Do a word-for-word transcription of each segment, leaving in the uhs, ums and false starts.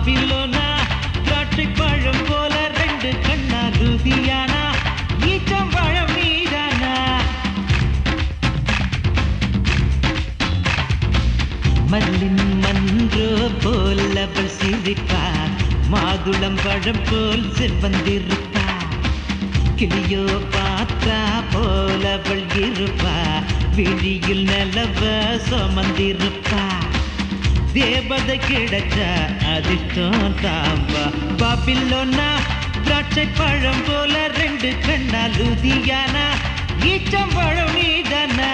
பாபிலோனா திராட்சை பழம் போல ரெண்டு கண்ணா லுதியானா ஈச்சம் பழம் நீதானா மல்லின் மன்றோ போல் அவள் சிரிப்பார் மாதுளம் பழம் போல் செவ்வந்திருப்பார் கிளியோ பாத்தா போல் அவள் இருப்பார் விழியில் நிலவ சுமந்திருப்பார் தேவதை கிடைச்ச அதிர்ஷ்டம் தாம்பா பாபிலோனா திராட்சை பழம் போல ரெண்டு கண்ணா லுதியானா ஈச்சம் பழம் நீதானா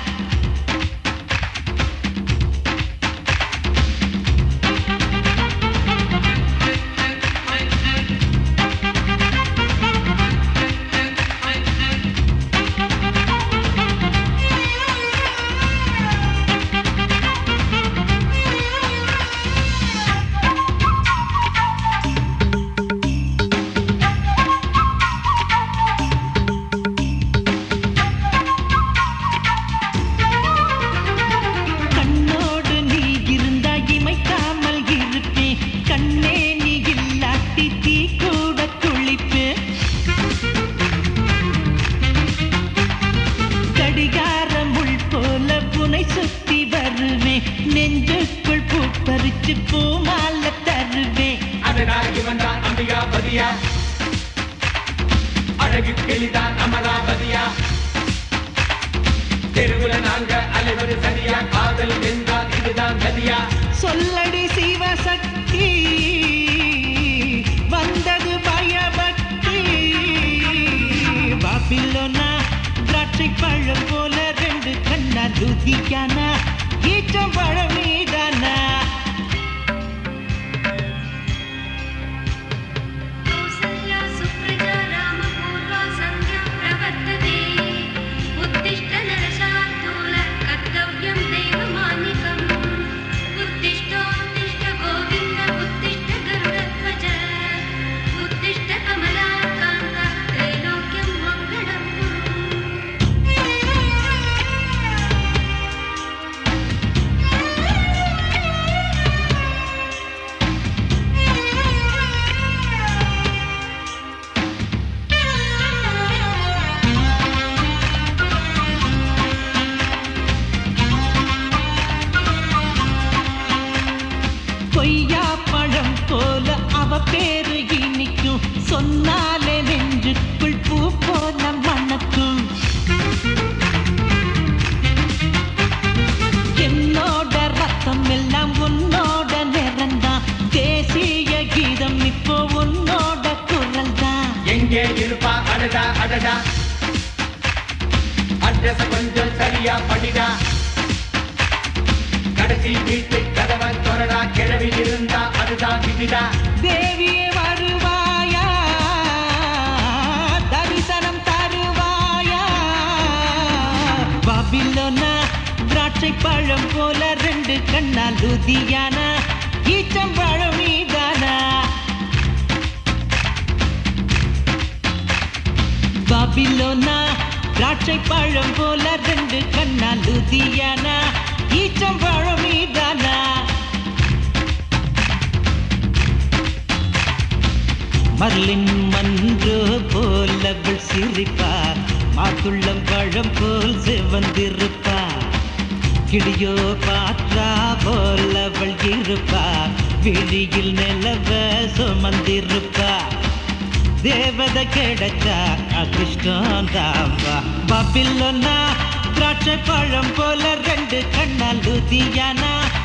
சுத்தி வருவேன் நெஞ்சுக்குள் பூ பறிச்சு பூ மாலை தருவேன் அதனால் இவன் தான் அம்பிகாபதியா அழகு கிளிதான் அமராவதியா தெருவுல நாங்க அலைவது சரியா காதல் என்றால் இதுதான் கதியா சொல்லடி சிவசக்தி வந்தது பயபக்தி பாபிலோனா திராட்சை பழம் போல ரெண்டு கண்ணா லுதியானா ஈச்சம் பழம் நீதானா பொய்யா பழம் போல அவ பேரு இனிக்கும் சொன்னாலே நெஞ்சுக்குள் பூ போல மணக்கும் என்னோட ரத்தம் எல்லாம் உன்னோட நிறந்தான் தேசிய கீதம் இப்போ உன்னோட குரல் தான் எங்கே இருப்பா அடடா அடடா அட்ரஸ் கொஞ்சம் சரியா படிடா கடைசி வீட்டு கதவை தொடடா கிழவி இருந்தா அதுதான் விதிடா தேவியே வருவாயா தரிசனம் தருவாயா பாபிலோனா திராட்சை பழம் போல ரெண்டு கண்ணா லுதியானா ஈச்சம் பழம் நீதானா பாபிலோனா திராட்சை பழம் போல ரெண்டு கண்ணா லுதியானா ஈச்சம் பழம் நீதானா மர்லின் மன்றோ போல் அவள் சிரிப்பார் மாதுளம் பழம் போல் செவந்திருப்பார் கிளியோ பாற்றா போல் அவள் இருப்பார் விழியில் நிலவ சுமந்திருப்பார் தேவதை கிடைச்சா அதிர்ஷ்டம் தாம்பா பாபிலோனா திராட்சை பழம் போல ரெண்டு கண்ணா லுதியானா